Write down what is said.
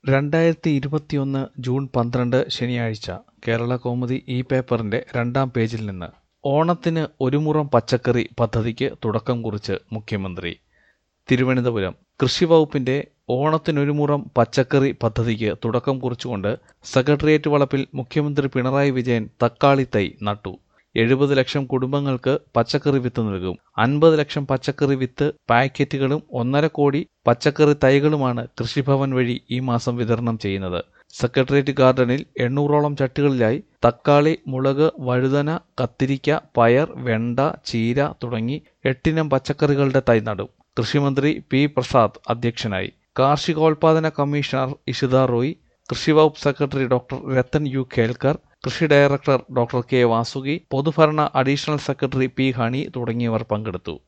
2021 June 12 ശനിയാഴ്ച കേരളകൗമുദി ഈ പേപ്പറിന്റെ 2-ാം പേജിൽ നിന്ന് ഓണത്തിന് ഒരു മുറം പച്ചക്കറി പദ്ധതിക്ക് തുടക്കം കുറിച്ച് മുഖ്യമന്ത്രി. തിരുവനന്തപുരം കൃഷിവകുപ്പിന്റെ ഓണത്തിനൊരു മുറം പച്ചക്കറി പദ്ധതിക്ക് തുടക്കം കുറിച്ചുകൊണ്ട് സെക്രട്ടേറിയറ്റ് വളപ്പിൽ മുഖ്യമന്ത്രി പിണറായി വിജയൻ തക്കാളി തൈ നട്ടു. 70 ലക്ഷം കുടുംബങ്ങൾക്ക് പച്ചക്കറി വിത്ത് നൽകും. 50 ലക്ഷം പച്ചക്കറി വിത്ത് പാക്കറ്റുകളും 1.5 കോടി പച്ചക്കറി തൈകളുമാണ് കൃഷിഭവൻ വഴി ഈ മാസം വിതരണം ചെയ്യുന്നത്. സെക്രട്ടേറിയറ്റ് ഗാർഡനിൽ 800ഓളം ചട്ടികളിലായി തക്കാളി, മുളക്, വഴുതന, കത്തിരിക്ക, പയർ, വെണ്ട, ചീര തുടങ്ങി 8 ഇനം പച്ചക്കറികളുടെ തൈ നടും. കൃഷിമന്ത്രി പി പ്രസാദ് അധ്യക്ഷനായി. കാർഷികോൽപാദന കമ്മീഷണർ ഇഷിത റോയ്, കൃഷിവകുപ്പ് secretary doctor Rathan U Kelkar, കൃഷി ഡയറക്ടർ ഡോക്ടർ കെ വാസുകി, പൊതുഭരണ അഡീഷണൽ സെക്രട്ടറി പി ഹണി തുടങ്ങിയവർ പങ്കെടുത്തു.